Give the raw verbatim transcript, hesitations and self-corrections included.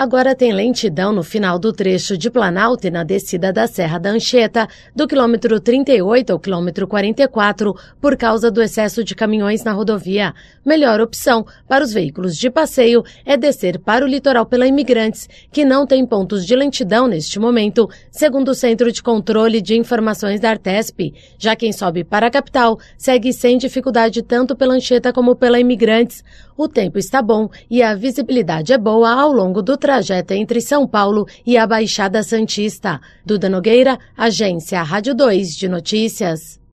Agora tem lentidão no final do trecho de Planalto e na descida da Serra da Anchieta, do quilômetro trinta e oito ao quilômetro quarenta e quatro, por causa do excesso de caminhões na rodovia. Melhor opção para os veículos de passeio é descer para o litoral pela Imigrantes, que não tem pontos de lentidão neste momento, segundo o Centro de Controle de Informações da Artesp. Já quem sobe para a capital segue sem dificuldade tanto pela Anchieta como pela Imigrantes. O tempo está bom e a visibilidade é boa ao longo do trajeto entre São Paulo e a Baixada Santista. Duda Nogueira, Agência Rádio dois de Notícias.